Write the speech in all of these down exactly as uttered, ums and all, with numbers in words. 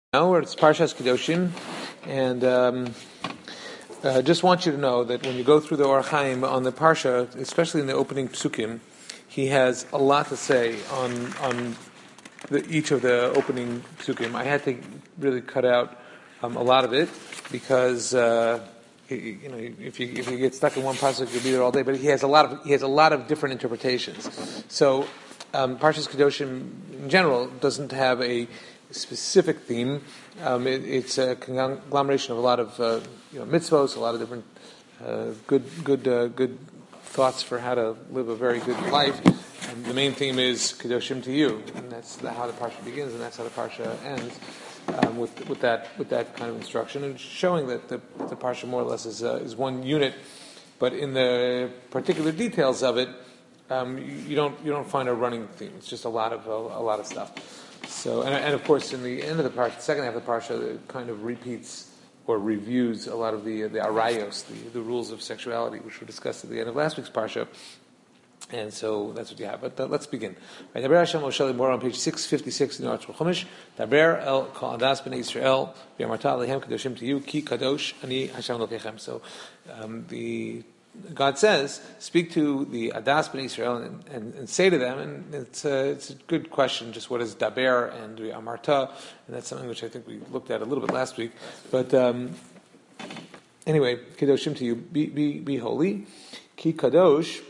Now it's Parshas Kedoshim, and um, uh, just want you to know that when you go through the Or Chaim on the Parsha, especially in the opening psukim, he has a lot to say on on the, each of the opening psukim. I had to really cut out um, a lot of it because uh, you know if you if you get stuck in one pasuk, you'll be there all day. But he has a lot of he has a lot of different interpretations. So um, Parshas Kedoshim in general doesn't have a specific theme. Um, it, it's a conglomeration of a lot of uh, you know, mitzvos, a lot of different uh, good, good, uh, good thoughts for how to live a very good life. And the main theme is Kedoshim to you, and that's the, how the parsha begins, and that's how the parsha ends um, with with that with that kind of instruction, and showing that the, the parsha more or less is uh, is one unit, but in the particular details of it, um, you, you don't you don't find a running theme. It's just a lot of a, a lot of stuff. So, and, and of course, in the end of the parsha, the second half of the parsha, it kind of repeats or reviews a lot of the the arayos, the, the rules of sexuality, which were discussed at the end of last week's parsha. And so that's what you have. But uh, let's begin. Right, Daber Hashem Moshe more on page six fifty-six in the Arch Chumash. Daber el kol adas bnei Yisrael v'yamarta alehem kadoshim to you ki kadosh ani Hashem lokechem. So um, the God says, speak to the Adas B'nai Israel and, and, and say to them, and it's a, it's a good question, just what is Daber and Amarta, and that's something which I think we looked at a little bit last week. But um, anyway, Kedoshim to you, be, be, be holy. Ki Kadosh,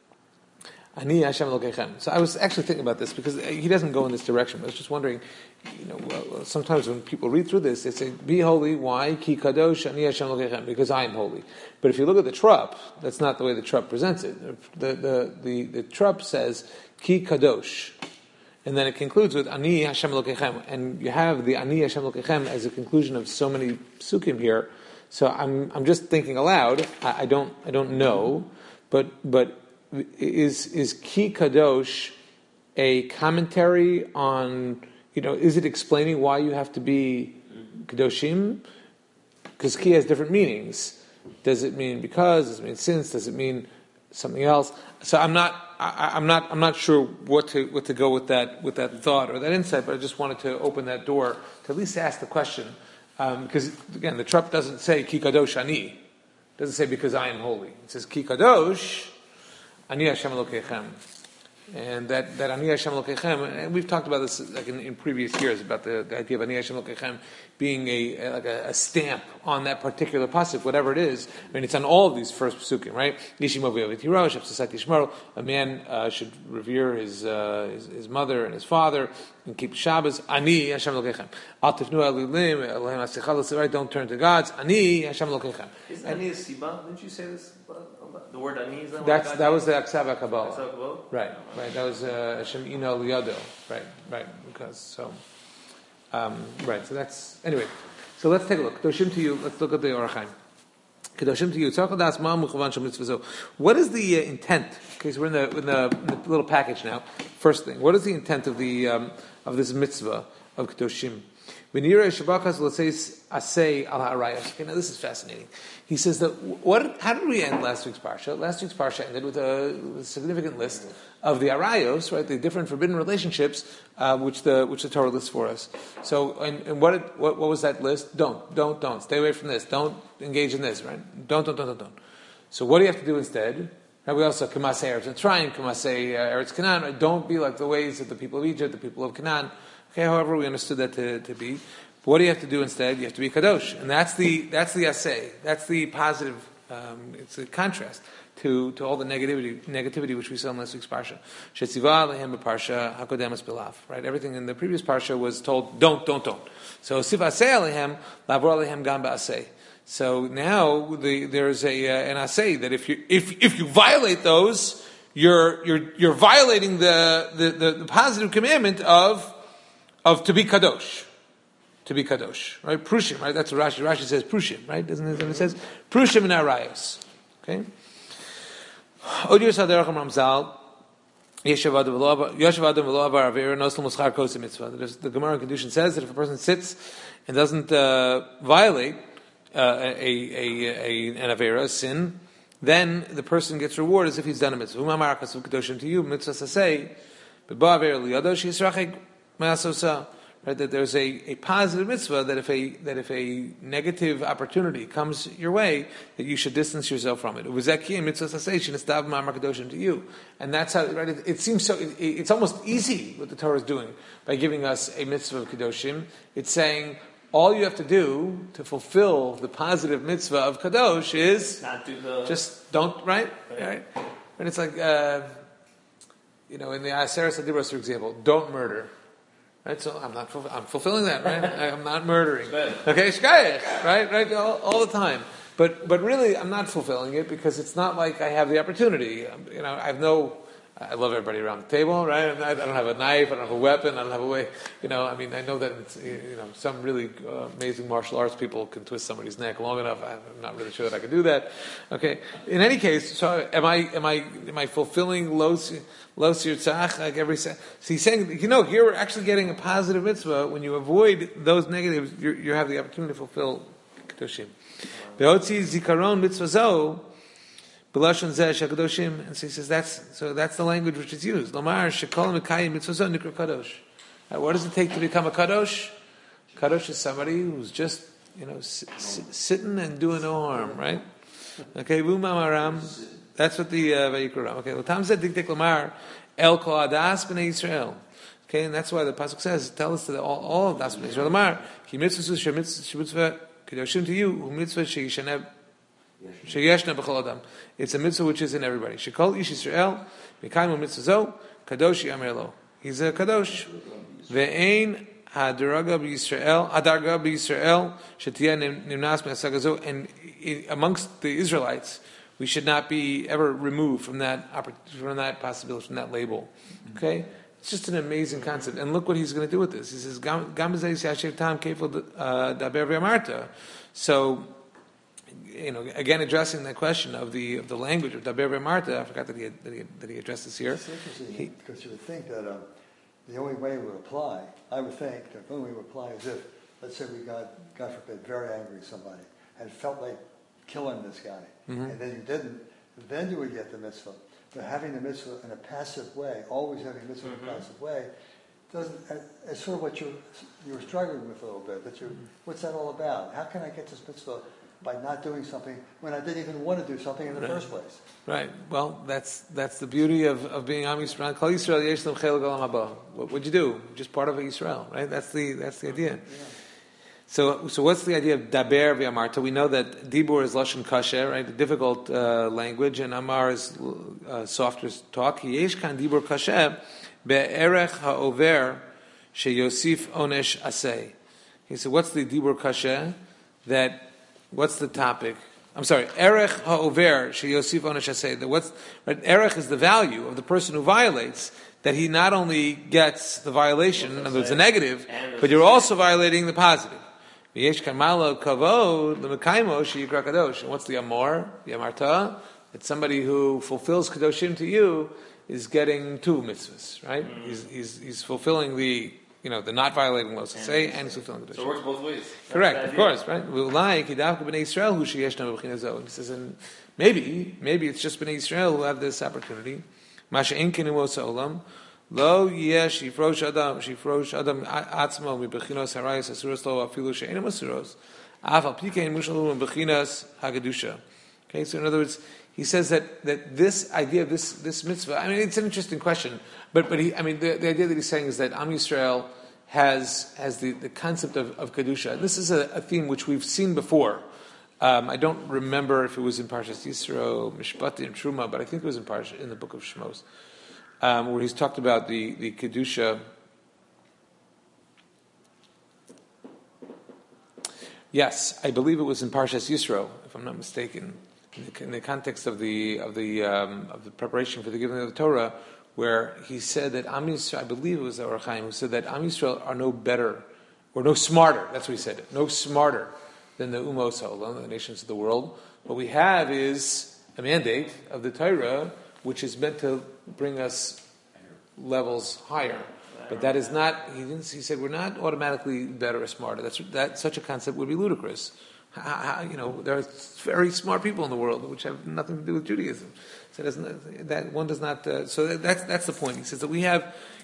Ani Hashem Elokechem. So I was actually thinking about this because he doesn't go in this direction, but I was just wondering, you know, well, sometimes when people read through this, they say, be holy, why? Ki Kadosh, Ani Hashem Elokechem, because I am holy. But if you look at the Trup, that's not the way the Trup presents it. The, the, the, the Trup says, Ki Kadosh. And then it concludes with Ani Hashem Elokechem. And you have the Ani Hashem Elokechem as a conclusion of so many psukim here. So I'm I'm just thinking aloud. I, I don't I don't know, but but is is Ki Kadosh a commentary on, you know, is it explaining why you have to be Kadoshim? Because Ki has different meanings. Does it mean because? Does it mean since? Does it mean something else? So I'm not, I, I'm not, I'm not sure what to what to go with that with that thought or that insight. But I just wanted to open that door to at least ask the question, um, because again, the Trup doesn't say Ki Kadosh Ani. It doesn't say because I am holy. It says Ki Kadosh Ani Hashem Elokechem. And that, that Ani Hashem Elokechem, and we've talked about this like in, in previous years about the, the idea of Ani Hashem Elokechem being a, a like a, a stamp on that particular pasuk, whatever it is. I mean, it's on all of these first pasukim, right? A man uh, should revere his, uh, his his mother and his father and keep Shabbos. Ani Hashem Elokechem. Al tifnu elilim Elohim asichal. Right? Don't turn to gods. Ani Hashem Elokechem. Is Ani a siba? Didn't you say this? The word Ani is that That's that was the Aksav Kabbalah. Kabbalah? Right, right. That was Hashem Ino Liyado. Right, right. Because so, um, right. So that's anyway. So let's take a look. Kedoshim to you. Let's look at the Or Chaim. Kedoshim to you. What is the uh, intent? Okay, so we're in the, in the in the little package now. First thing, what is the intent of the um, of this mitzvah of Kedoshim? Okay, now this is fascinating. He says that what? How did we end last week's parsha? Last week's parsha ended with a, with a significant list of the arayos, right? The different forbidden relationships uh, which the which the Torah lists for us. So, and, and what, what what was that list? Don't, don't, don't. Stay away from this. Don't engage in this. Right? Don't, don't, don't, don't, don't. So, what do you have to do instead? Now we also Kamasei Eretz Mitzrayim, Kamasei Eretz Canaan. Right? Don't be like the ways of the people of Egypt, the people of Canaan. Okay, however, we understood that to, to be. But what do you have to do instead? You have to be kadosh, and that's the that's the assay. That's the positive. Um, it's a contrast to, to all the negativity negativity which we saw in last week's parsha. Shetziva lehem b'parsha hakodemas b'lav. Right, everything in the previous parsha was told don't, don't, don't. So siv asay alehem lavor alehem gam ba'asay. So now the, there's a uh, an assay that if you if if you violate those, you're you're you're violating the the, the, the positive commandment of of to be kadosh. To be kadosh, right? Prushim, right? That's what Rashi. Rashi says prushim, right? Doesn't it? It says prushim and arayos. Okay. Odir saderach Ramzal. Yeshav adam v'lo avar avera nosel muschar kosim mitzvah. The Gemara in Kedushin says that if a person sits and doesn't uh, violate uh, a, a, a an avera, a sin, then the person gets rewarded as if he's done a mitzvah. Umamar kasu kedoshim to you mitzvah sasei, but ba avera liyadosh yisrachik ma'asosa. right? That there's a, a positive mitzvah that if a that if a negative opportunity comes your way, that you should distance yourself from it. It was that key mitzvah sensation. It's dav ma'amar kadoshim to you, and that's how. Right? It, it seems so. It, it's almost easy what the Torah is doing by giving us a mitzvah of kadoshim. It's saying all you have to do to fulfill the positive mitzvah of kadosh is not do the just don't right, right. right? And it's like uh, you know in the Aseret Adibros, for example, don't murder. Right, so I'm not. I'm fulfilling that, right? I'm not murdering. Okay, shkayach, right, right, all, all the time. But but really, I'm not fulfilling it because it's not like I have the opportunity. You know, I have no. I love everybody around the table, right? I don't have a knife. I don't have a weapon. I don't have a way. You know, I mean, I know that it's, you know some really uh, amazing martial arts people can twist somebody's neck long enough. I'm not really sure that I could do that. Okay. In any case, so am I? Am I? Am I fulfilling los los yirtzach like every? So he's saying, you know, you're actually getting a positive mitzvah when you avoid those negatives. You're, you have the opportunity to fulfill kedoshim. Beotzi zikaron mitzvah zo. B'lashon zeh shekadoshim, and so he says that's so that's the language which is used. Lamar shekol mekayim mitzvah nikra kadosh. What does it take to become a kadosh? Kadosh is somebody who's just you know s- s- sitting and doing no harm, right? Okay, v'umamaram. That's what the uh, Vayikra. Okay, l'tam zeh diktek lamar el kol adas b'nei Yisrael. Okay, and that's why the pasuk says, tell us to the, all, all of das b'nei Yisrael. Lamar ki mitzvah shemitzvah kadoshim to you, hu mitzvah sheishanev. It's a mitzvah which is in everybody. Shekol ish Yisrael mikayim mitzvah zo kadosh yamer lo. He's a kadosh. Ve'ein hadaraga b'Yisrael hadarga b'Yisrael shetiyah nimnas me'asag zo. And amongst the Israelites, we should not be ever removed from that from that possibility, from that label. Okay. It's just an amazing concept. And look what he's going to do with this. He says, Gam b'zeh yashiv tam kefil daber v'amarta. So, you know, again addressing the question of the of the language of Daber Marta. I forgot that he had, that he had, that he addressed this here. It's interesting he, because you would think that um, the only way it would apply, I would think that the only way it would apply is if, let's say we got, God forbid, very angry at somebody and felt like killing this guy, mm-hmm. and then you didn't, then you would get the mitzvah. But having the mitzvah in a passive way, always having the mitzvah mm-hmm. in a passive way, doesn't. It's sort of what you you were struggling with a little bit. That you, mm-hmm. what's that all about? How can I get this mitzvah by not doing something when I didn't even want to do something in the right. first place? Right. Well, that's that's the beauty of, of being Am Yisrael. Kol Yisrael yesh lam chel galam haba. What would you do? Just part of Yisrael, right? That's the that's the idea. Yeah. So so what's the idea of daber v'amarta? We know that dibur is lashon kasher, right? A difficult uh, language, and amar is uh, softer talk. Yesh kan dibur kasher be'erech ha'over sheyosif onesh asay. He said, what's the dibur kasher? That What's the topic? I'm sorry. Erech ha'over sheyosif onesh asay. What's right? Erech is the value of the person who violates. That he not only gets the violation, in other words, the negative, but you're also violating the positive. V'yesh kamalo kavod l'mekaymo sheyikra kadosh. And what's the amor? The amarta. It's somebody who fulfills kadoshim to you is getting two mitzvahs, right? Mm. He's, he's he's fulfilling the you know the not violating lo say and he's fulfilling kadoshim. So it works both ways. Correct, of course, right? We'll like hidavka b'nei Yisrael who sheyeshna b'china zo. He says, and maybe maybe it's just b'nei Yisrael who have this opportunity. Masha inkinu osa olam. Lo yesh yifrosh adam shifrosh adam atzmo mibechinos harayis asuros lo afilu she'enim asuros af al pikein mushalu mibechinos hagadusha. Okay, so in other words, he says that, that this idea of this this mitzvah. I mean, it's an interesting question, but but he, I mean, the, the idea that he's saying is that Am Yisrael has has the, the concept of, of kedusha. This is a, a theme which we've seen before. Um, I don't remember if it was in Parshas Yisro, Mishpati, and Truma, but I think it was in Parsha in the book of Shmos. Um, where he's talked about the, the Kedusha. Yes, I believe it was in Parshas Yisro, if I'm not mistaken, in the, in the context of the of the um, of the preparation for the giving of the Torah, where he said that Am Yisrael, I believe it was the Or Chaim who said that Am Yisrael are no better or no smarter. That's what he said. No smarter than the Umos Ha'olam, the nations of the world. What we have is a mandate of the Torah, which is meant to bring us levels higher, but that is not. He didn't. He said we're not automatically better or smarter. That's that. Such a concept would be ludicrous. How, how, you know, there are very smart people in the world which have nothing to do with Judaism. So that one does not. Uh, so that, that's that's the point. He says that we have,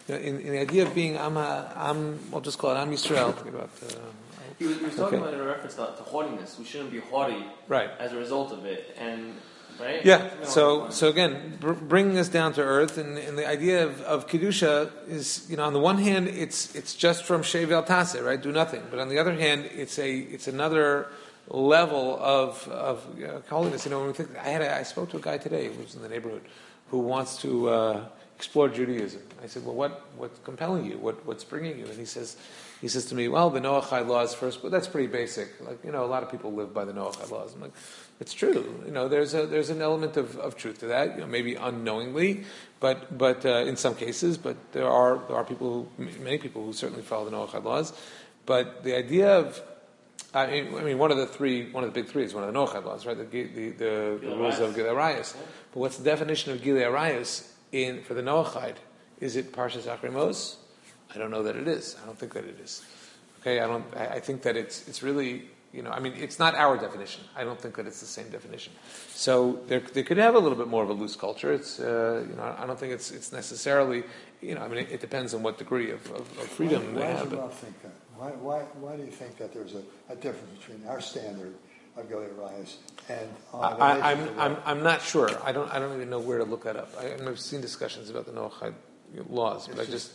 you know, in, in the idea of being Am, Am, I'll just call it Am Yisrael. Think about, uh, he was, he was talking okay. about in a reference to, to haughtiness. We shouldn't be haughty right. as a result of it, and right. Yeah. So so again, br- bringing us down to earth, and, and the idea of, of kedusha is, you know, on the one hand, it's it's just from shevel taseh, right? Do nothing. But on the other hand, it's a it's another level of of uh, holiness. You know, when we think, I had a, I spoke to a guy today who was in the neighborhood who wants to uh, explore Judaism. I said, well, what what's compelling you? What what's bringing you? And he says. He says to me, well, the Noachide laws first, but that's pretty basic. Like, you know, a lot of people live by the Noachide laws. I'm like, it's true. You know, there's a there's an element of, of truth to that. You know, maybe unknowingly, but but uh, in some cases, but there are there are people who, many people who certainly follow the Noachide laws. But the idea of, I mean, I mean, one of the three, one of the big three is one of the Noachide laws, right? The the, the, the rules of Gilei Arayos. But what's the definition of Gilei Arayos in for the Noachide? Is it Parshas Achrei Mos? I don't know that it is. I don't think that it is. Okay, I don't. I, I think that it's it's really, you know, I mean, it's not our definition. I don't think that it's the same definition. So there, they could have a little bit more of a loose culture. It's, uh, you know, I don't think it's it's necessarily, you know, I mean, it, it depends on what degree of, of, of freedom why, they why have. Why do you not think that? Why why why do you think that there's a, a difference between our standard of Gilei Arayos and uh, the I, I'm nations of the I'm world? I'm not sure. I don't I don't even know where to look that up. I, I've seen discussions about the Noachide laws, but It's I just.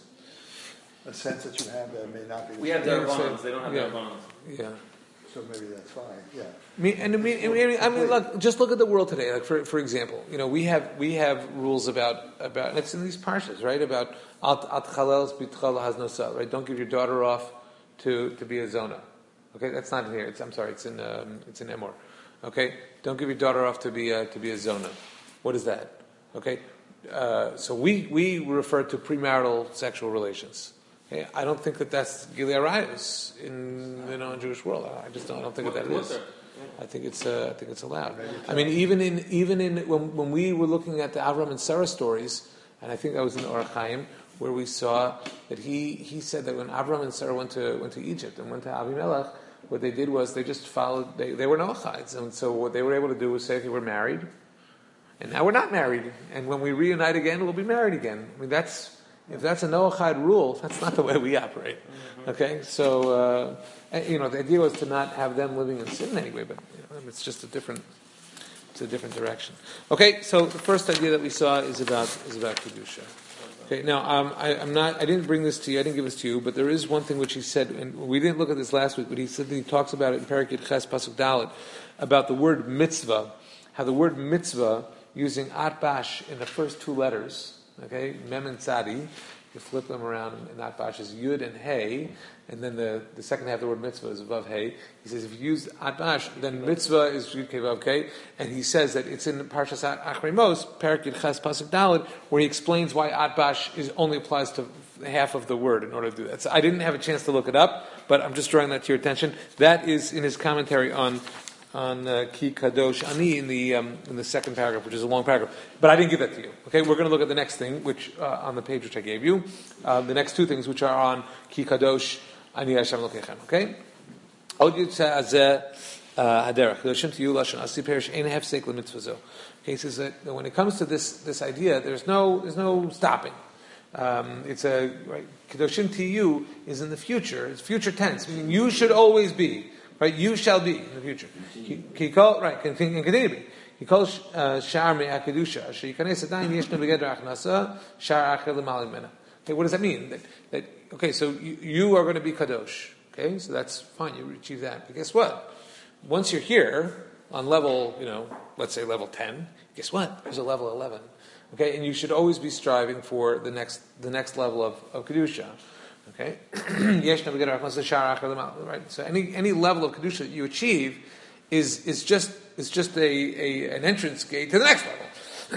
a sense that you have that may not be. We have Yeah, Darabonans. so- They don't have yeah. Darabonans. Yeah. So maybe that's fine. Yeah. I mean, and I mean, I mean, I mean, look, just look at the world today. Like, for for example, you know, we have we have rules about about, and it's in these parshas, right? About at at chalels bitchal has nosa, right? Don't give your daughter off to, to be a zona. Okay, that's not in here. It's, I'm sorry, it's in um, it's in Emor. Okay, don't give your daughter off to be a, to be a zona. What is that? Okay, uh, so we we refer to premarital sexual relations. Okay? I don't think that that's Gilei Arayos in the non-Jewish world. I just don't, I don't think that that is. I think it's uh, I think it's allowed. I mean, even in even in when when we were looking at the Avram and Sarah stories, and I think that was in Orach Chaim, where we saw that he, he said that when Avram and Sarah went to went to Egypt and went to Avimelech, what they did was they just followed. They, they were Noachides, and so what they were able to do was say, okay, we're married, and now we're not married, and when we reunite again, we'll be married again. I mean, that's. If that's a Noachide rule, that's not the way we operate. Okay, so uh, you know the idea was to not have them living in sin anyway, but you know, it's just a different, it's a different direction. Okay, so the first idea that we saw is about is about kedusha. Okay, now um, I, I'm not, I didn't bring this to you, I didn't give this to you, but there is one thing which he said, and we didn't look at this last week, but he said that he talks about it in Perek Yud Ches Pasuk Dalet about the word mitzvah, how the word mitzvah using atbash in the first two letters. Okay, Mem and Tzadi, you flip them around, and that bash is Yud and Hey, and then the, the second half of the word mitzvah is above Hey. He says if you use Atbash, then mitzvah is Yud Kei Vav Kei, and he says that it's in Parshas Achrei Mos, Perek Yud Ches Pasuk Dalet, where he explains why Atbash is only applies to half of the word in order to do that. So I didn't have a chance to look it up, but I'm just drawing that to your attention. That is in his commentary on on uh, Ki Kadosh Ani in the um, in the second paragraph, which is a long paragraph. But I didn't give that to you. Okay, we're going to look at the next thing, which uh, on the page which I gave you, uh, the next two things, which are on Ki Kadosh Ani Hashem Lokechem. Okay. Okay, he says that when it comes to this this idea, there's no there's no stopping. Um, it's a right, Kedoshim to you is in the future. It's future tense, meaning you should always be. Right, you shall be in the future. He called right, can continue to be. He calls shar me'akedusha. She kanes adayin yeshna begeder achnasa shar acher l'malim mena. Okay, what does that mean? That, that okay, so you, you are going to be kadosh. Okay, so that's fine. You achieve that. But guess what? Once you're here on level, you know, let's say level ten. Guess what? There's a level eleven. Okay, and you should always be striving for the next the next level of, of kedusha. Okay, right. So any any level of kedusha that you achieve is is just is just a, a an entrance gate to the next level.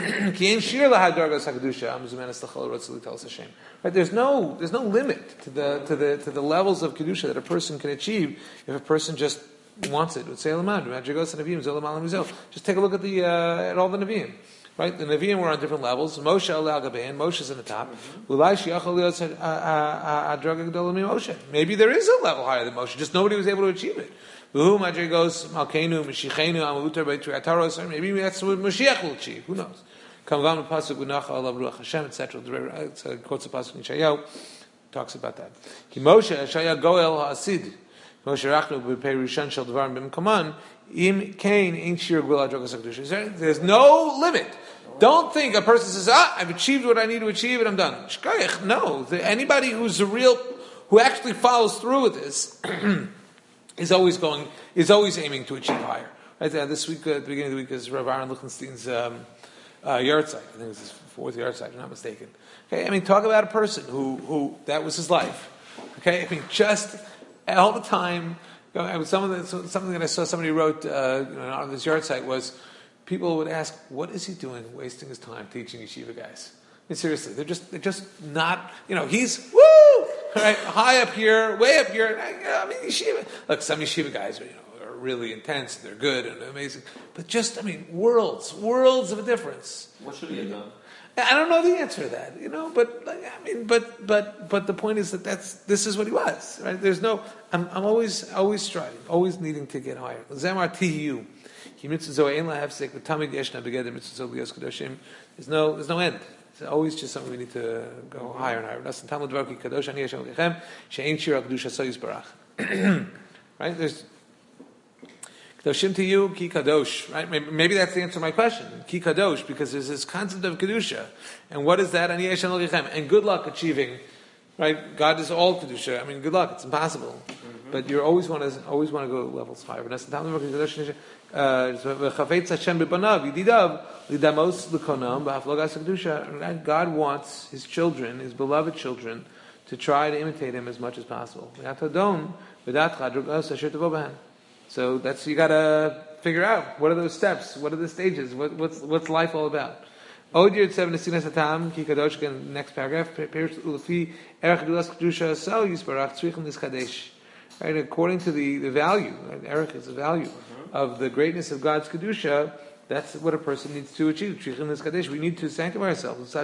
Right? There's no there's no limit to the to the to the levels of kedusha that a person can achieve if a person just wants it. Just take a look at the uh, at all the Nevi'im. Right, the Nevi'im were on different levels. Moshe al Gabein, Moshe's in the top. Maybe there is a level higher than Moshe, just nobody was able to achieve it. Maybe that's what Mashiach will achieve. Who knows? Kamavam pasuk unacha alav ruach Hashem, et cetera. It's a quotes a pasuk in Yeshayahu, talks about that. Ki Moshe Shaya Goel Haasid, Moshe Rachnu b'Pei Rishon Shel Dvarim B'Mkaman, Im Kain Ein Shir Gvul Adrogas HaKadosh. There's no limit. Don't think a person says, ah, I've achieved what I need to achieve and I'm done. Shkayach, no. Anybody who's a real, who actually follows through with this, is always going, is always aiming to achieve higher. Right there, this week, uh, at the beginning of the week, is Rav Aaron Lichtenstein's um, uh, yahrzeit. I think it's his fourth yahrzeit, if I'm not mistaken. Okay, I mean, talk about a person who, who that was his life. Okay, I mean, just all the time. You know, some of the, something that I saw somebody wrote uh, you know, on this yahrzeit was, people would ask, what is he doing wasting his time teaching yeshiva guys? I mean, seriously, they're just, they're just not, you know, he's, woo, right, high up here, way up here. I mean, yeshiva, look, some yeshiva guys are, you know, are really intense, they're good and amazing, but just, I mean, worlds, worlds of a difference. What should he have done? I don't know the answer to that, you know, but, like, I mean, but, but, but the point is that that's, this is what he was, right? There's no, I'm, I'm always, always striving, always needing to get higher. Zemar T U. There's no, there's no end. It's always just something we need to go higher and higher. Right? There's Kadoshim to you, Ki Kadosh. Right? Maybe, maybe that's the answer to my question. Ki Kadosh, because there's this concept of Kedusha. And what is that? And good luck achieving. Right? God is all Kedusha. I mean, good luck. It's impossible. Mm-hmm. But you always want to always want to go levels higher. God wants His children, His beloved children, to try to imitate Him as much as possible. So that's, you got to figure out, what are those steps? What are the stages? What, what's what's life all about? Next paragraph. Right, according to the, the value, right, Erech is the value mm-hmm. of the greatness of God's Kedusha, that's what a person needs to achieve. We need to sanctify ourselves.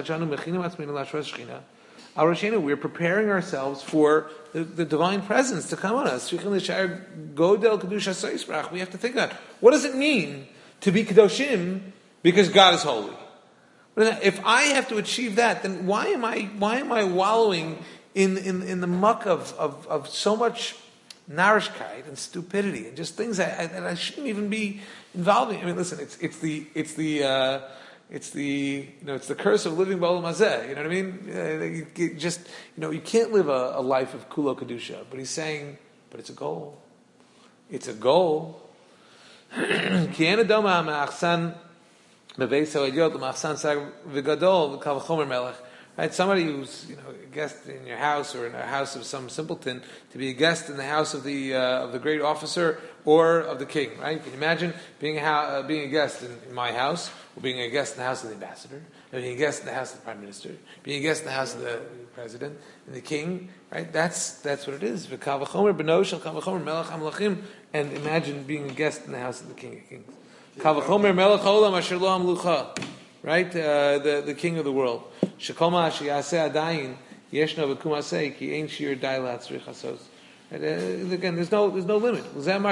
We're preparing ourselves for the, the divine presence to come on us. We have to think about, what does it mean to be Kedoshim because God is holy? If I have to achieve that, then why am I why am I wallowing in, in, in the muck of, of, of so much narishkeit and stupidity and just things that I, that I shouldn't even be involved in? I mean, listen, it's it's the it's the uh, it's the you know it's the curse of living b'olam hazeh. You know what I mean? Uh, you, you just you know you can't live a, a life of kulo kedusha. But he's saying, but it's a goal. It's a goal. Right, somebody who's you know a guest in your house or in a house of some simpleton, to be a guest in the house of the uh, of the great officer or of the king. Right? Can you imagine being a uh, being a guest in, in my house, or being a guest in the house of the ambassador, or being a guest in the house of the prime minister, being a guest in the house of the president and the king? Right? That's that's what it is. And imagine being a guest in the house of the king of kings. Right, uh, the the king of the world. Shekoma sheyaseh adayin yeshno v'kumasei ki ein shir dai latzrich hasos. Again, there's no there's no limit.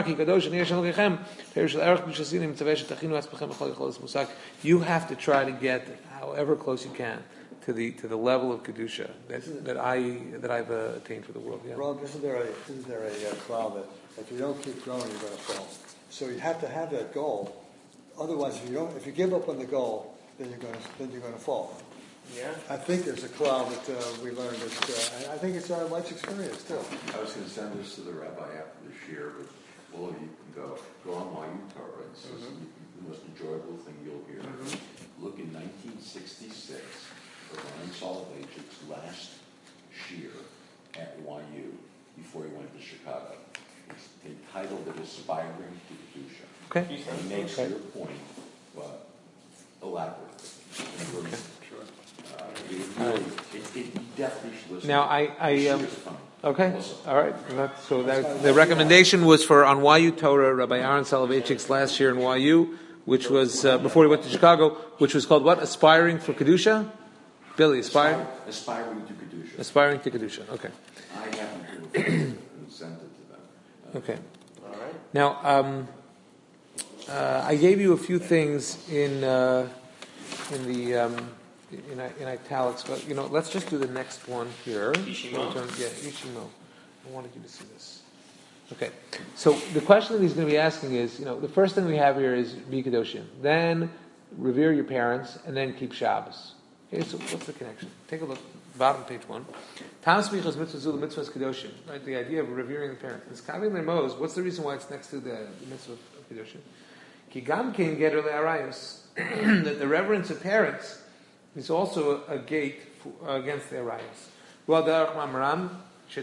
You have to try to get however close you can to the to the level of kedusha that that I that I've uh, attained for the world. Yeah. Rob, isn't there a isn't there a uh, cloud that if you don't keep growing, you're going to fall? So you have to have that goal. Otherwise, if you don't, if you give up on the goal, then you're going to then you're going to fall. Yeah. I think there's a cloud that uh, we learned. That, uh, I think it's our life's experience too. I was going to send this to the rabbi after this year, but all of you can go go on Y U Torah. It's mm-hmm. the most enjoyable thing you'll hear. Mm-hmm. Look in nineteen sixty-six, Ryan Soloveitchik's last year at Y U before he went to Chicago. They titled it "Aspiring to Kedusha." Okay. He makes okay. your point uh, elaborate. Okay. Sure. Uh, it, really, it, it, you definitely should listen. Now, I, I um, okay, all right. That's, so that, the recommendation was for on Y U Torah, Rabbi Aaron Soloveitchik's last year in Y U, which was uh, before he went to Chicago, which was called what? Aspiring for Kedusha. Billy, aspiring. Aspiring to Kedusha. Aspiring to Kedusha. Okay. I happen to have sent it to them. Uh, okay. All right. Now, um, uh, I gave you a few things in. Uh, in the um, in, in italics, but you know, let's just do the next one here. Ishimo? Yeah, Ishimo. I wanted you to see this. Okay, so the question that he's going to be asking is, you know, the first thing we have here is Bi Kedoshim, then revere your parents, and then keep Shabbos. Okay, so what's the connection? Take a look, bottom page one. Tamas Michas Mitzvah Zul Mitzvahs Kedoshim, right? The idea of revering the parents. This Kavim Lermos, what's the reason why it's next to the, the Mitzvah of Kedoshim? Ki Gam Kein Geder Le'arayos, that the reverence of parents is also a gate for, uh, against the Arayos. Well, Darach Mamaram. So,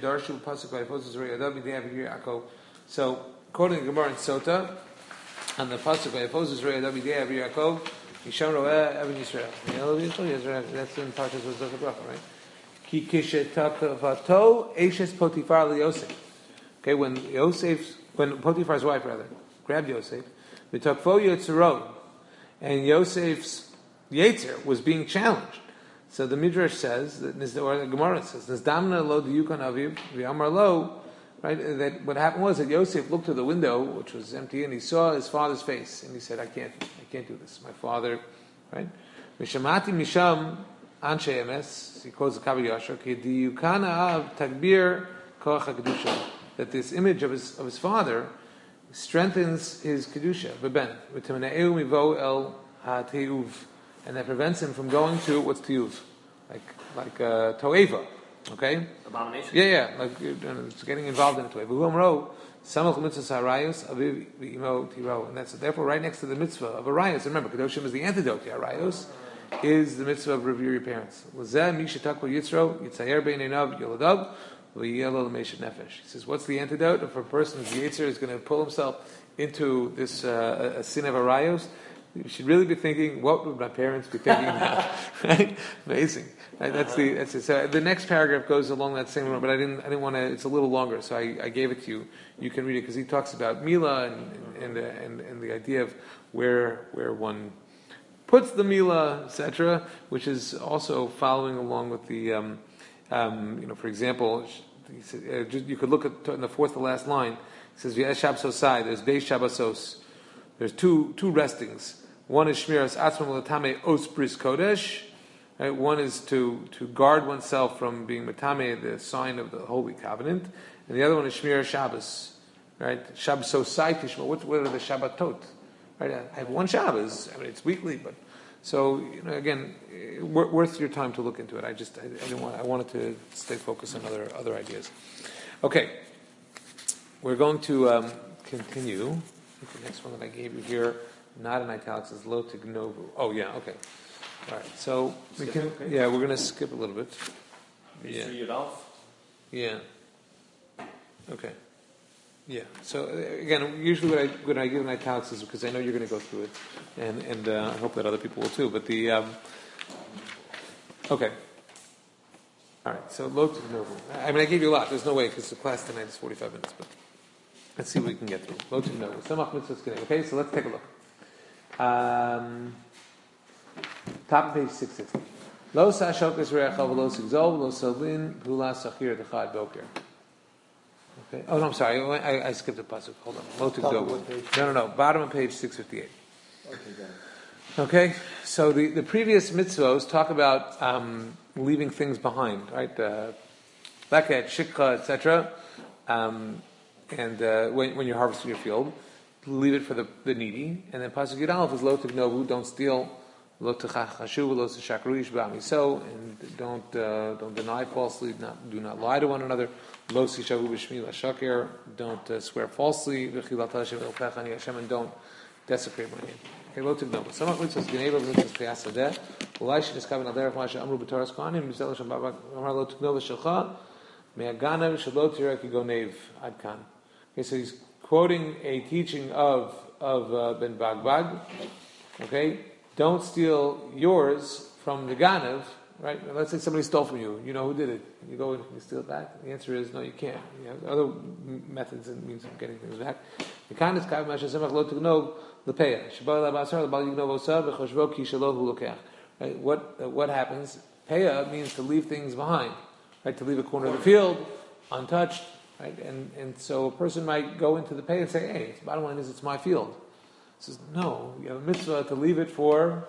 quoting the Gemara in Sota, on the pasuk Vayafos Yisrael Adav B'dei Avi Yaakov, Yisham Roeh Evan Yisrael. That's in Parshas Vazot Bracha, right? Ki kishetakavato Eshes Potifar LeYosef. Okay, when Yosef, when Potiphar's wife rather grabbed Yosef, v'takfo Yitzro, and Yosef's Yetzer was being challenged. So the Midrash says, or the Gemara says, "Nizdamna lo diyukan aviv v'amar lo," right? That what happened was that Yosef looked to the window, which was empty, and he saw his father's face, and he said, "I can't, I can't do this. My father, right?" Mishamati misham anshe emes. He quotes the Kavi Yashar, "Ki diyukana av tagbir koach kedusha." That this image of his of his father strengthens his kedusha. V'ben v'temeneu mivo el hateuv. And that prevents him from going to what's tiyuv, like like uh, toeva, okay? Abomination. Yeah, yeah, like uh, it's getting involved in a toeva. V'umro samach mitzvah harayos aviv v'imo tiro, and that's therefore right next to the mitzvah of arayos. Remember, kedoshim is the antidote to arayos, is the mitzvah of revere your parents. L'zeh mi shetakol yitzro yitzayer beineinav yoladav v'yelo l'meishet nefesh. He says, what's the antidote? If a person's yitzer is going to pull himself into this uh, a sin of arayos, you should really be thinking, what would my parents be thinking now? Right? Amazing. Right? That's the that's it. So the next paragraph goes along that same line, but I didn't I didn't want to. It's a little longer, so I, I gave it to you. You can read it because he talks about Mila and and, and and and the idea of where where one puts the Mila, et cetera, which is also following along with the um, um, you know, for example, he said, uh, just, you could look at in the fourth to last line. It says V'yesh Shabsosai. There's Beis Shabbosos. There's two two restings. One is Shmiras Atzmam L'Tamei Os Bris Kodesh. Right? One is to, to guard oneself from being Matame, the sign of the Holy Covenant. And the other one is Shmir Shabbos. Right? Shabbosai Tishma. What, what are the Shabbatot? Right? I have one Shabbos. I mean, it's weekly, but so, you know, again, worth your time to look into it. I just, I, I didn't want, I wanted to stay focused on other, other ideas. Okay. We're going to um, continue. I think the next one that I gave you here, not in italics, is lo tignovu. Oh yeah, okay. All right, so we can. Okay. Yeah, we're going to skip a little bit. Yeah. Yeah. Okay. Yeah. So uh, again, usually what I when I give in italics is because I know you're going to go through it, and and uh, I hope that other people will too. But the um, okay. All right. So lo tignovu. I mean, I gave you a lot. There's no way because the class tonight is forty-five minutes, but let's see what we can get through. Lo tignovu. Samach mitzvos. Okay. So let's take a look. Um, top of page six sixty. Lo sa'ashokas re'achav lo sigzol lo salvin pula sachir dechad boker. Okay. Oh no, I'm sorry. I, I skipped a pasuk. Hold on. Lo tigzol. No, no, no. Bottom of page six fifty-eight. Okay. Got it. Okay. So the, the previous mitzvos talk about um, leaving things behind, right? Uh, leket, shikha, et cetera. Um, and uh, when, when you're harvesting your field. Leave it for the, the needy, and then pasuk Yud Aleph is lo tignovu, don't steal, lo techachashu, lo shakru yishba'ami so, and don't uh, don't deny falsely, not do not lie to one another, lo sishavu b'shmi l'shaker, don't uh, swear falsely, v'chilat Hashem elpecha ani Hashem, and don't desecrate my name. Okay, lo tignovu. Samach mitzvos gneva mitzvos teyasadeh, ulai sheniskaven al derech ma she'amru b'toras kohanim, b'zel Hashem babak amar lo tignovu shelcha, me'aganav shelo tireh ki gonev ad kan. Okay, so he's quoting a teaching of of uh, Ben Bagbag, okay, don't steal yours from the Ganav, right? Now, let's say somebody stole from you. You know who did it. You go and you steal it back. The answer is no, you can't. You have other methods and means of getting things back. The kind is kav mashasemach lo tignov lepeya. Shabal labasar labal yignov osar v'choshvo ki shalohu lokech. Right? What uh, what happens? Peya means to leave things behind, right? To leave a corner of the field untouched. Right? And and so a person might go into the pay and say, hey, the bottom line is it's my field. He says, no, you have a mitzvah to leave it for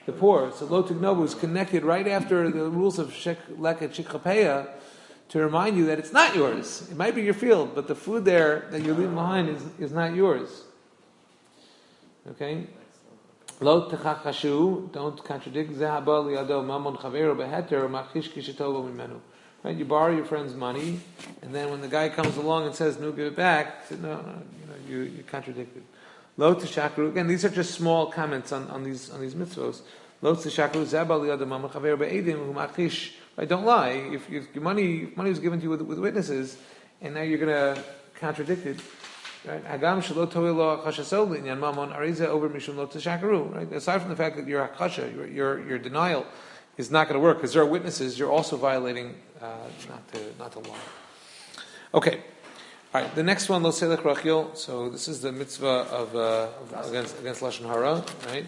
the poor. So lo tignovu is connected right after the rules of shek leket shikhapeya to remind you that it's not yours. It might be your field, but the food there that you're leaving behind is, is not yours. Okay? Lo techachashu, don't contradict. Zehaba liyado mamon chaveru beheter machish kishatovo mimenu. Right? You borrow your friend's money, and then when the guy comes along and says, "No, give it back," you say, "No, no, you know, you you contradicted." Lo tishakru. Again, these are just small comments on, on these on these mitzvos. Lo tishakru zehaba liyado mamon chaveru beedim umachish. Right? Don't lie. If, if your money if money was given to you with, with witnesses, and now you're going to contradict it. Right? Hagam shelo toilo chashasol inyan mamon ariza over mishum lo tishakaru. Right? Aside from the fact that your hakasha, your, your your denial, is not going to work because there are witnesses, you're also violating uh, not to not to lie. Okay, all right. The next one, lo selech rachil. So this is the mitzvah of, uh, of against against lashon hara, right?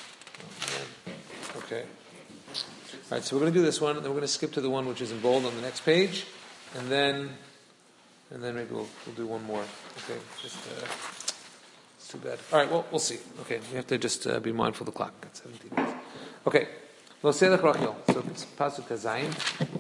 Okay. All right. So we're going to do this one, and then we're going to skip to the one which is in bold on the next page, and then. And then maybe we'll, we'll do one more. Okay, just uh, it's too bad. All right, well we'll see. Okay, we have to just uh, be mindful of the clock. Got seventeen minutes. Okay, lo selech rachil. So it's pasuk Zayin.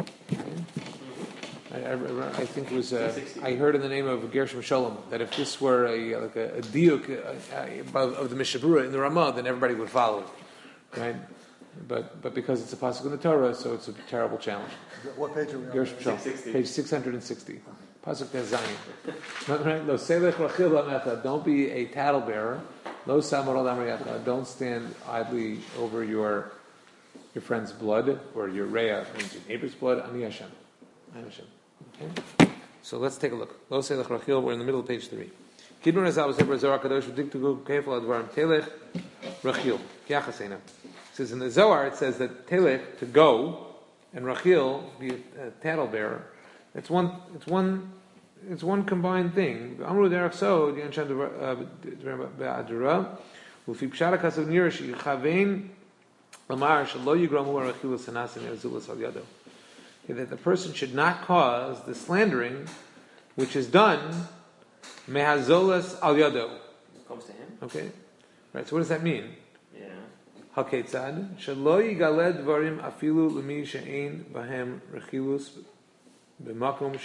I, I, I think it was. Uh, I heard in the name of Gershom Shalom that if this were a like a, a diuk uh, uh, of the Mishabura in the Ramah, then everybody would follow it, right? But but because it's a pasuk in the Torah, so it's a terrible challenge. What page are we on? Gershom Shalom, page six hundred and sixty. Pasuk Zayin. Right? Lo selech rachil lamecha. Don't be a tattle bearer. Lo samar al amriyacha. Don't stand idly over your your friend's blood or your reya, means your neighbor's blood. Ani Hashem. Ani Hashem. Okay. So let's take a look. Lo selech rachil. We're in the middle of page three. Kidron Azal Sefer Zohar Kadosh Diktugu Kefal Advarim Telech Rachil Kiachasena. It says in the Zohar it says that Telech to go and Rachil be a, a tattle bearer. It's one. It's one. It's one combined thing. Amru derech so the ancient be'adura ufi pshara kasav nirashi chavein lamar shelo yigramu arachil sanasin ezulas al yado. That the person should not cause the slandering which is done mehazolas al yado. Comes to him. Okay, right. So what does that mean? Yeah. Haketzad shelo yigaled dvarim afilu lemi she'ein bahem rechilus. What's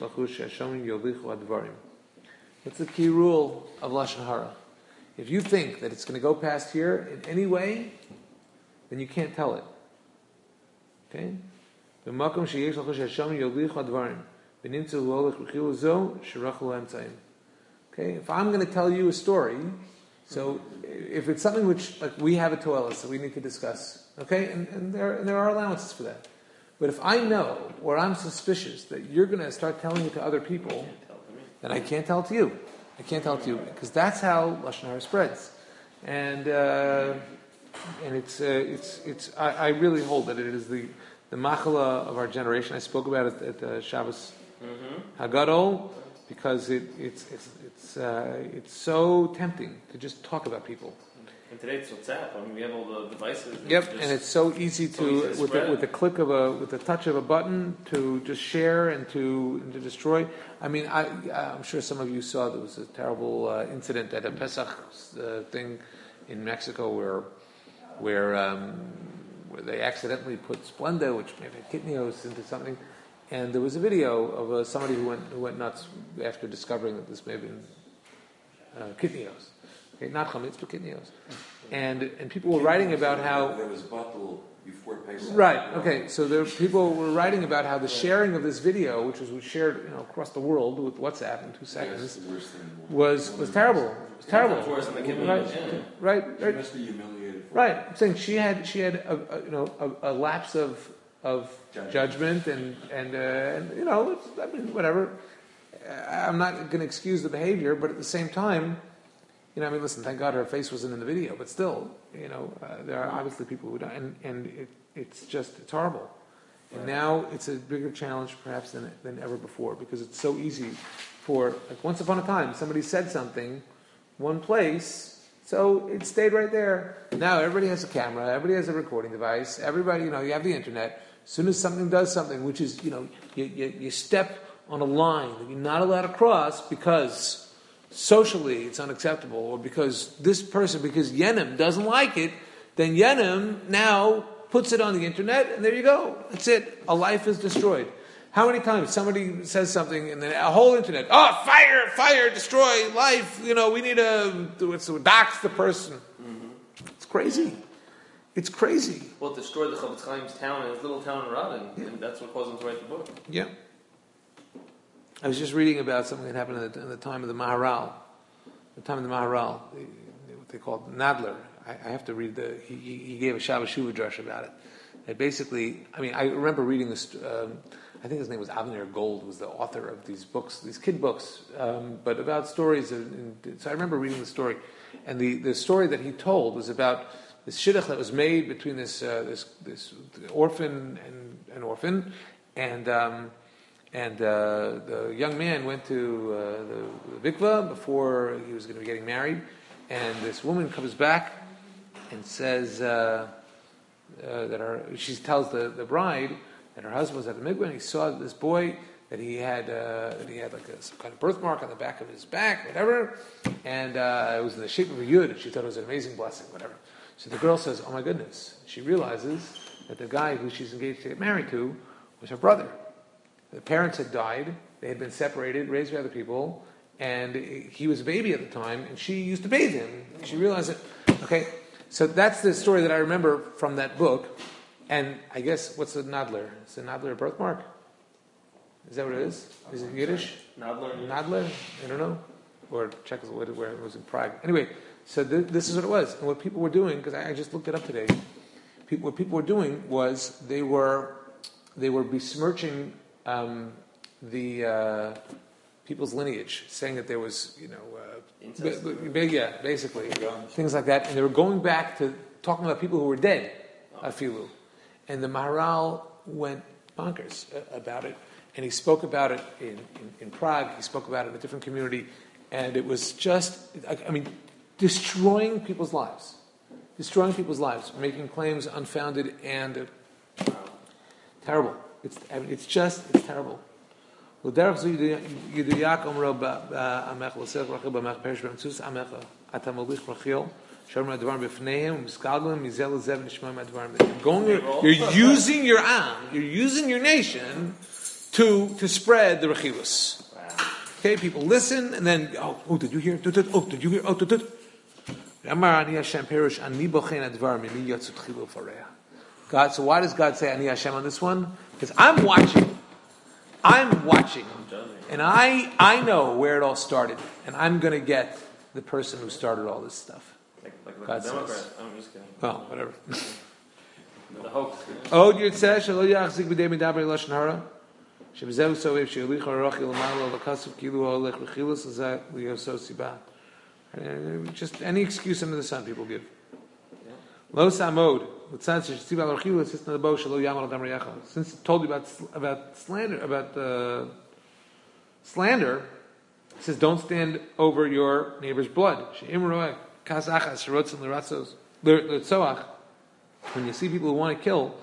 the key rule of lashon hara? If you think that it's going to go past here in any way, then you can't tell it. Okay? Okay? If I'm going to tell you a story, so if it's something which like we have a toilet, so we need to discuss, okay, and, and there and there are allowances for that. But if I know, or I'm suspicious, that you're going to start telling it to other people, then I can't tell it to you. I can't tell it to you. Because that's how lashon hara spreads. And uh, and it's, uh, it's, it's I, I really hold that it is the, the machala of our generation. I spoke about it at uh, Shabbos mm-hmm. Hagadol, because it, it's, it's, it's, uh, it's so tempting to just talk about people. And today it's WhatsApp. I mean, we have all the devices. And yep, and it's so easy to, so easy to with the, with the click of a with the touch of a button to just share and to and to destroy. I mean, I I'm sure some of you saw there was a terrible uh, incident at a Pesach uh, thing in Mexico where where um, where they accidentally put Splenda, which maybe had kitnios, into something, and there was a video of uh, somebody who went who went nuts after discovering that this may have been uh, kitnios. Okay, not chametz, but kitnios. And and people were writing about how there was bottle before Pesach. Right. Okay. So there people were writing about how the sharing of this video, which was shared you know across the world with WhatsApp in two seconds, was was terrible. It was terrible. Right. Right. Right. Must be humiliated. Right. I'm saying she had she had a, a you know a, a lapse of of judgment, judgment and and, uh, and you know it's, I mean whatever. I'm not going to excuse the behavior, but at the same time. You know, I mean, listen, thank God her face wasn't in the video, but still, you know, uh, there are obviously people who don't, and, and it, it's just, it's horrible. And now it's a bigger challenge perhaps than than ever before, because it's so easy for, like once upon a time, somebody said something, one place, so it stayed right there. Now everybody has a camera, everybody has a recording device, everybody, you know, you have the internet. As soon as something does something, which is, you know, you, you, you step on a line that you're not allowed to cross because socially it's unacceptable, or because this person, because Yenim doesn't like it, then Yenim now puts it on the internet, and there you go. That's it. A life is destroyed. How many times somebody says something, and then a whole internet, oh, fire, fire, destroy life. You know, we need to, to dox the person. Mm-hmm. It's crazy. It's crazy. Well, it destroyed the Chavetz Chaim's town, his little town in Radin, yeah. and that's what caused him to write the book. Yeah. I was just reading about something that happened in the, in the time of the Maharal. The time of the Maharal, the, what they called Nadler. I, I have to read the. He, he gave a Shabbos Shuva drush about it. And basically, I mean, I remember reading this. Um, I think his name was Avner Gold, was the author of these books, these kid books, um, but about stories. And, and so I remember reading the story, and the, the story that he told was about this shidduch that was made between this uh, this this orphan and an orphan, and um, and uh, the young man went to uh, the, the mikvah before he was going to be getting married, and this woman comes back and says uh, uh, that her she tells the, the bride that her husband was at the mikvah and he saw this boy that he had uh, that he had like a, some kind of birthmark on the back of his back, whatever, and uh, it was in the shape of a yud, and she thought it was an amazing blessing, whatever. So the girl says, "Oh my goodness!" She realizes that the guy who she's engaged to get married to was her brother. The parents had died; they had been separated, raised by other people, and he was a baby at the time, and she used to bathe him. She realized it. Okay, so that's the story that I remember from that book. And I guess what's a nadler? Is a nadler a birthmark? Is that what it is? Is it Yiddish? Nadler. Nadler? I don't know. Or Czechoslovakia, where it was in Prague. Anyway, so th- this is what it was. And what people were doing, because I, I just looked it up today, people, what people were doing was they were they were besmirching um, the uh, people's lineage, saying that there was, you know, uh, b- b- yeah, basically things like that, and they were going back to talking about people who were dead, afilu. And the Maharal went bonkers about it, and he spoke about it in, in, in Prague. He spoke about it in a different community, and it was just, I mean, destroying people's lives, destroying people's lives, making claims unfounded and uh, terrible. It's, I mean, it's just, it's terrible. Going, you're using your am, you're using your nation to to spread the rechilus. Okay, people listen, and then oh, oh did you hear? Oh, did you hear? Oh, God. So why does God say Ani Hashem on this one? Because I'm watching, I'm watching, and I I know where it all started, and I'm going to get the person who started all this stuff. Like, like, like God a Democrat. says. I'm just kidding. Well, whatever. The hoax. Oh, you said shelo yachzik b'dei midaber lashon hara. Shebzehu soviv sheilicha rochi l'malo l'kasuv kilu ha'olech l'chilus l'zeh liyoso siba. Just any excuse under the sun people give. Lo samod. Since I told you about about slander, about uh, slander, it says don't stand over your neighbor's blood. When you see people who want to kill,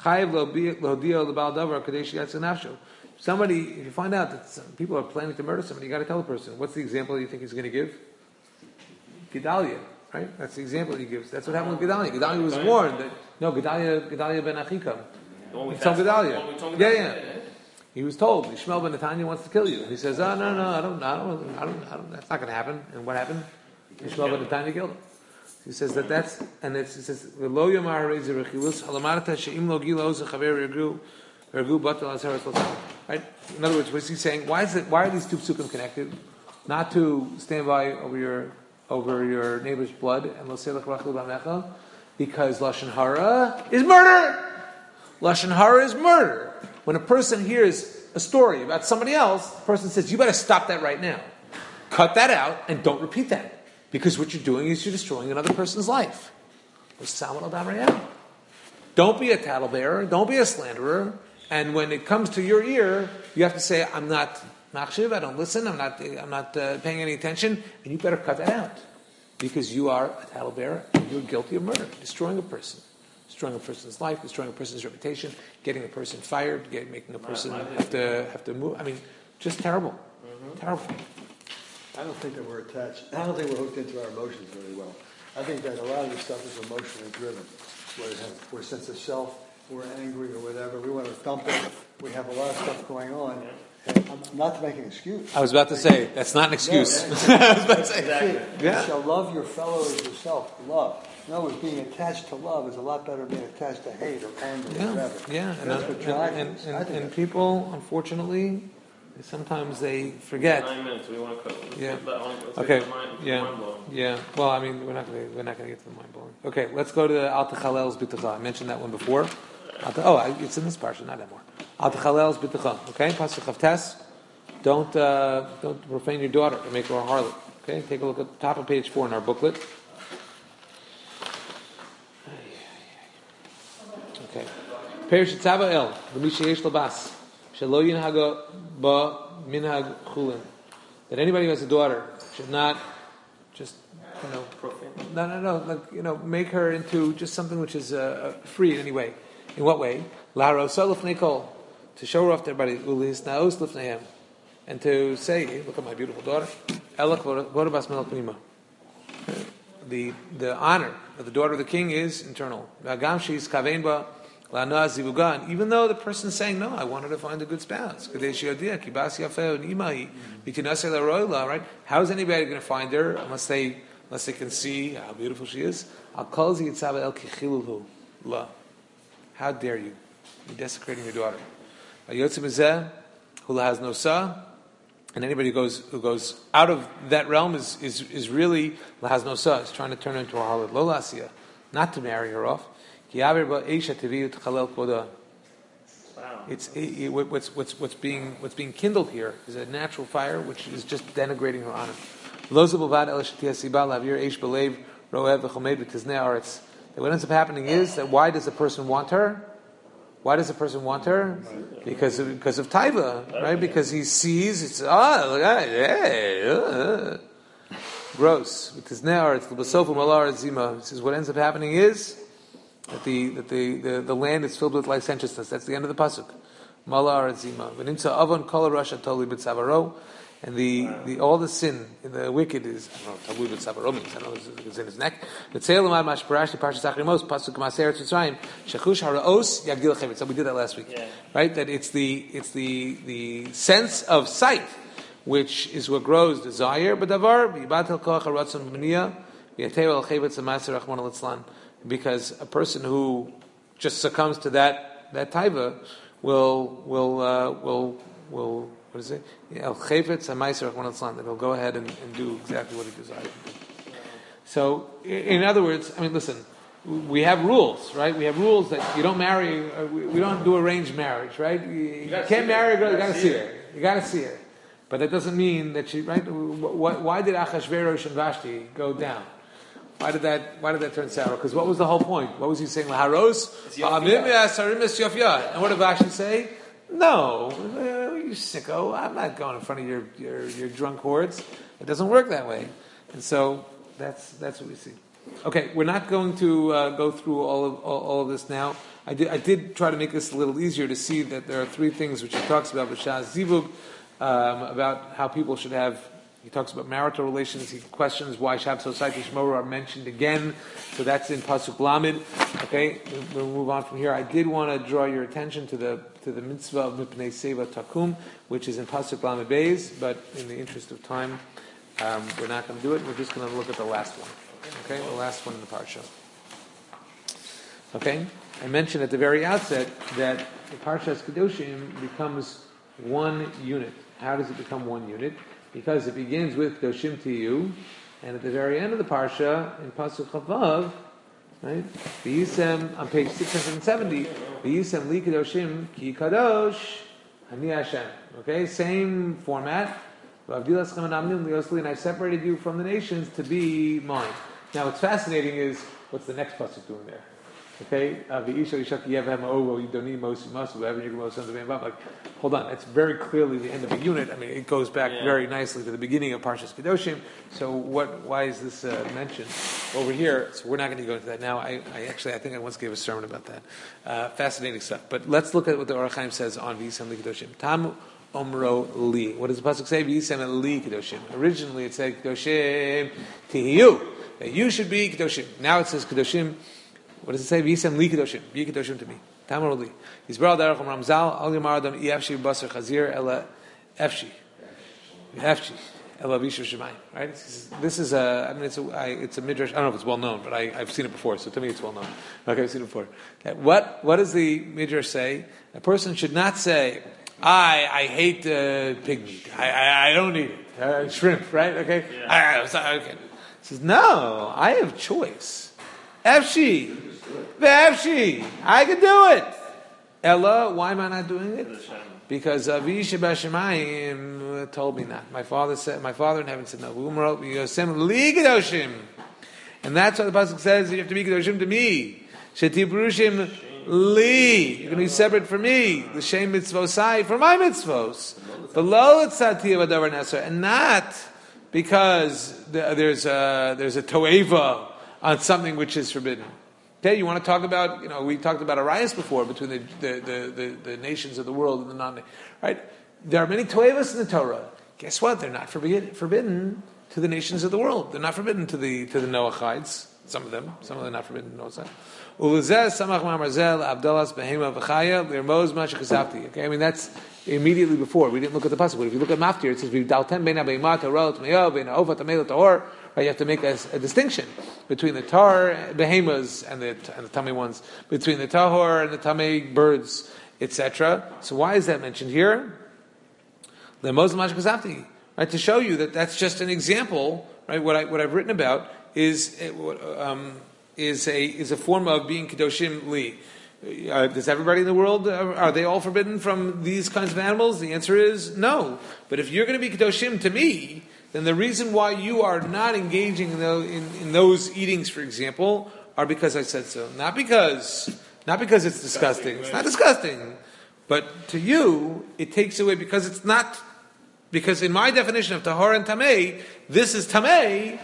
somebody, if you find out that some people are planning to murder somebody, you got to tell the person. What's the example you think he's going to give? Gedalia, right? That's the example he gives. That's what happened with Gedalia. Gedalia was warned that no, Gedalia, Gedalia ben Achikam. He told Gedalia. Yeah, yeah. He was told, Ishmael ben Netanya wants to kill you. And he says, oh, no, no, I don't, I don't, I don't, I don't that's not going to happen. And what happened? Ishmael ben Netanya killed him. He says that that's, and it's, it says, Lo yomar reizer rechilus, halamarata she'im lo gila oza chaver yergu, yergu batal azhar etzal. Right? In other words, what's he saying? Why is it, why are these two psukim connected? Not to stand by over your, over your neighbor's blood, and lo selech rachil b'amecha, because Lashon Hara is murder! Lashon Hara is murder. When a person hears a story about somebody else, the person says, you better stop that right now. Cut that out and don't repeat that. Because what you're doing is you're destroying another person's life. Don't be a tattlebearer. Don't be a slanderer. And when it comes to your ear, you have to say, I'm not machshiv, I don't listen, I'm not, I'm not uh, paying any attention, and you better cut that out. Because you are a tattlebearer and you're guilty of murder, destroying a person. Destroying a person's life, destroying a person's reputation, getting a person fired, get, making a person have to have to move. I mean, just terrible, mm-hmm. terrible. I don't think that we're attached. I don't think we're hooked into our emotions very well. I think that a lot of this stuff is emotionally driven. Where it has, we're a sense of self, we're angry or whatever, we want to dump it. We have a lot of stuff going on. And I'm not to make an excuse. I was about to say, that's not an excuse. No, I was about to say. Exactly. Yeah. You shall love your fellow as yourself. Love. In other words, being attached to love is a lot better than being attached to hate or anger or Yeah, whatever. yeah. And, That's uh, what drives and, us. and, I and, think and that's- people, unfortunately, sometimes they forget. Nine minutes. We want to cook. Let's Yeah. get that one- let's Okay. get the mind, Yeah. mind blowing. Yeah. Well, I mean, we're not going to we're not going to get to the mind blowing. Okay, let's go to Al Techalel's B'Techa. I mentioned that one before. Al Te- Oh, I- it's in this parsha, not anymore. Al Techalel's B'Techa. Okay, Pasuk Chavtes. Don't uh, don't profane your daughter to make her a harlot. Okay, take a look at the top of page four in our booklet. Okay. Perish Tzava El, L'misha Yesh Labas, Shelo Yinhaga Ba Minhag Chulin. That anybody who has a daughter should not just, you know, Profane. no, no, no, like, you know, make her into just something which is uh, free in any way. In what way? Laharo Salaf Nikol, to show her off to everybody, Ulis Naos Lifnehem, and to say, hey, look at my beautiful daughter. Ela Kvorabas Melech Pnima. The the honor of the daughter of the king is internal. V'agam she's kavenba la'noa zivugan. Even though the person is saying, no, I wanted to find a good spouse. Kadei sheyodia kibas yafeh nimahi v'tinaseh la'roila. Right? How is anybody going to find her unless they unless they can see how beautiful she is? Al kol ziyitzava el kichilulhu la. How dare you? You're desecrating your daughter. V'yotzim izeh hula has no sa. And anybody who goes who goes out of that realm is is, is really lahaz no sa, is trying to turn her into a harlot. Lo lasiya, not to marry her off. Wow. It's it, it, what's what's what's being what's being kindled here is a natural fire which is just denigrating her honor. Lo zebulvad el shetiya siba lavir eish belev roev v'chomed v'tiznei aretz. What ends up happening is that why does a person want her? Why does a person want her? Because of, because of taiva, right? Because he sees it's ah look at it, uh, gross. With his ne'ar, it's the basofu malar zima. He says what ends up happening is that the that the, the, the land is filled with licentiousness. That's the end of the pasuk. Malar zima. V'nimtza avon kol rasha toli b'tzavaro. And the, the all the sin in the wicked is I don't know tabu b'tzavaro means I don't know it's in his neck. V'tzeil l'mad mashparash parshas achrimos pasuk maser tzrayim shechush haraos yagdil chevet. So we did that last week, Yeah. right? That it's the it's the the sense of sight which is what grows desire. But davar v'yibatel koach haratzon b'miniya v'yateir al chevet zemaser rachmon litzlan. Because a person who just succumbs to that that taiva will will uh, will will what is it? El chayvetz hamayser rachmon litzlan. That he'll go ahead and, and do exactly what he desires. So, in other words, I mean, listen, we have rules, right? We have rules that you don't marry. Uh, we, we don't do arranged marriage, right? You, you gotta can't see marry her. a girl. You You got to gotta see see her. You got to see her. But that doesn't mean that she, right? Why, why did Achashverosh and Vashti go down? Why did that? Why did that turn sour? Because what was the whole point? What was he saying? Laharos, It's yofia. and what did Vashti say? No, uh, you sicko! I'm not going in front of your, your your drunk hordes. It doesn't work that way. And so that's that's what we see. Okay, we're not going to uh, go through all of all, all of this now. I did I did try to make this a little easier to see that there are three things which he talks about. B'shas zivug, um, about how people should have. He talks about marital relations. He questions why Shabbat Society Shmor are mentioned again. So that's in Pasuk Lamed. Okay, we'll move on from here. I did want to draw your attention to the to the mitzvah of Mipnei Seva Takum, which is in Pasuk Lamed Beis. But in the interest of time, um, we're not going to do it. We're just going to look at the last one. Okay, the last one in the parsha. Okay, I mentioned at the very outset that the Parshas Kedoshim becomes one unit. How does it become one unit? Because it begins with Kedoshim Tiyu, and at the very end of the parsha, in Pasuk Chavav, right? V'yisem on page six hundred seventy. V'yisem li Kedoshim ki Kadosh Ani Hashem. Okay, same format. V'avdilaschem anamnim liosli, and I separated you from the nations to be mine. Now, what's fascinating is what's the next pasuk doing there? Okay, like, hold on, it's very clearly the end of a unit. I mean, it goes back yeah. very nicely to the beginning of Parshas Kedoshim. So, what? Why is this uh, mentioned over here? So, we're not going to go into that now. I, I actually, I think I once gave a sermon about that. Uh, fascinating stuff. But let's look at what the Orach Chaim says on V'yisem li Kedoshim. Tam Omro li. What does the pasuk say? V'yisem li Kedoshim. Originally, it said Kedoshim Tihiyu. that you should be Kedoshim. Now it says Kedoshim. What does it say? V'yisem li Kedoshim. Be Kedoshim to me. Tamar li. Yisrael derech Ramzal al yamar adam efshi basar chazir ela efshi. Efshi. Ela vishu shemayim. Right? This is a, I mean, it's a, I, it's a midrash. I don't know if it's well known, but I, I've seen it before, so to me it's well known. Okay, I've seen it before. Okay, what, what does the midrash say? A person should not say, I, I hate uh, pig meat. I, I, I don't eat it. Uh, shrimp, right? Okay? Yeah. I, I, sorry, okay. He says, no, I have choice. Efshi. Efshi. I can do it. Ella, why am I not doing it? Because Avi Shebashemayim told me not. My father said, my father in heaven said no. And that's why the pasuk says you have to be kedoshim to me. Shetibrushim li. You're going to be separate from me. The shem mitzvosai for my mitzvos. Below tzatiyah v'davar neser, and not because there's a there's a toeva on something which is forbidden. Okay, you want to talk about, you know, we talked about Arias before between the the, the, the, the nations of the world and the non, right? There are many toevas in the Torah. Guess what? They're not forbidden, forbidden to the nations of the world. They're not forbidden to the to the Noachites. Some of them, some of them are not forbidden to Noachites. Okay, I mean that's immediately before. We didn't look at the pasuk. But if you look at Maftir, it says v'daltem bein ha'beimah torah t'meyo bein ha'ofa tamei l'tahor. Right, you have to make a, a distinction between the tar behemoths and the and the tummy ones, between the tahor and the tummy birds, et cetera. So why is that mentioned here? The Moshe right, to show you that that's just an example. Right, what I what I've written about is um, is a is a form of being kedoshim li. Uh, does everybody in the world, uh, are they all forbidden from these kinds of animals? The answer is no. But if you're going to be kedoshim to me, then the reason why you are not engaging in those, in, in those eatings, for example, are because I said so. Not because, not because it's disgusting. It's not disgusting. But to you, it takes away because it's not, because in my definition of tahor and tamei, this is tamei,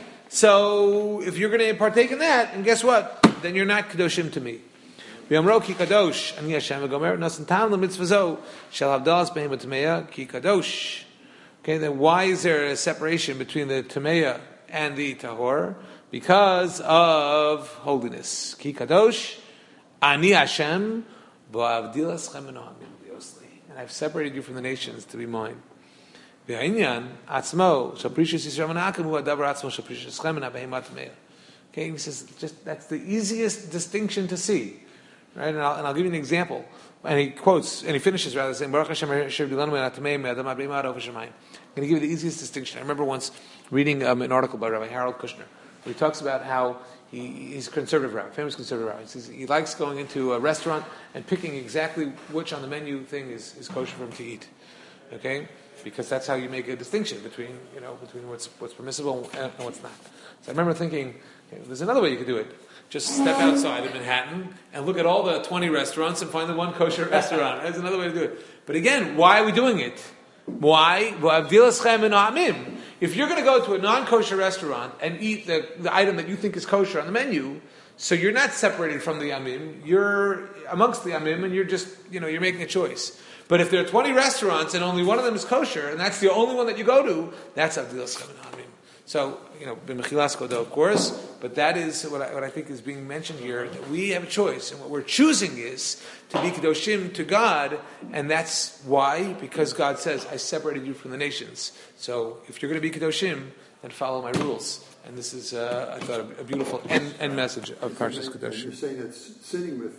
so if you're going to partake in that, and guess what? Then you're not kedoshim to me. V'yamro ki kadosh, ani Hashem v'gomer, nasan tam l'mitzvazo, shel havdalas behem v'tameya ki kadosh. Okay, then why is there a separation between the tameya and the tahor? Because of holiness. Ki kadosh, ani Hashem, v'avdilas chem v'nohamim v'yosli. And I've separated you from the nations to be mine. V'ha'inyan atzmo, shaprishus yisrael v'na'akim hu adavar atzmo shaprishus chem v'na'behemat tameya. Okay, he says, just that's the easiest distinction to see. Right, and I'll, and I'll give you an example. And he quotes, and he finishes rather saying, Baruch Hashem asher b'lanu me'atamei me'adam ha'beimah ha'of Hashemayim. I'm going to give you the easiest distinction. I remember once reading um, an article by Rabbi Harold Kushner, where he talks about how he, he's a conservative rabbi, famous conservative rabbi. He says he likes going into a restaurant and picking exactly which on the menu thing is, is kosher for him to eat. Okay? Because that's how you make a distinction between, you know, between what's what's permissible and, and what's not. So I remember thinking, okay, there's another way you could do it. Just step outside of Manhattan and look at all the twenty restaurants and find the one kosher restaurant. That's another way to do it. But again, why are we doing it? Why? If you're going to go to a non-kosher restaurant and eat the, the item that you think is kosher on the menu, so you're not separated from the amim, you're amongst the amim and you're just, you know, you're making a choice. But if there are twenty restaurants and only one of them is kosher, and that's the only one that you go to, that's avdil schem and amim. So, you know, b'mechilas kodo, of course, but that is what I, what I think is being mentioned here, that we have a choice, and what we're choosing is to be kedoshim to God, and that's why, because God says, I separated you from the nations. So, if you're going to be kedoshim, then follow my rules. And this is, uh, I thought, a, a beautiful end, end message of Parshas Kedoshim. You're saying that sitting with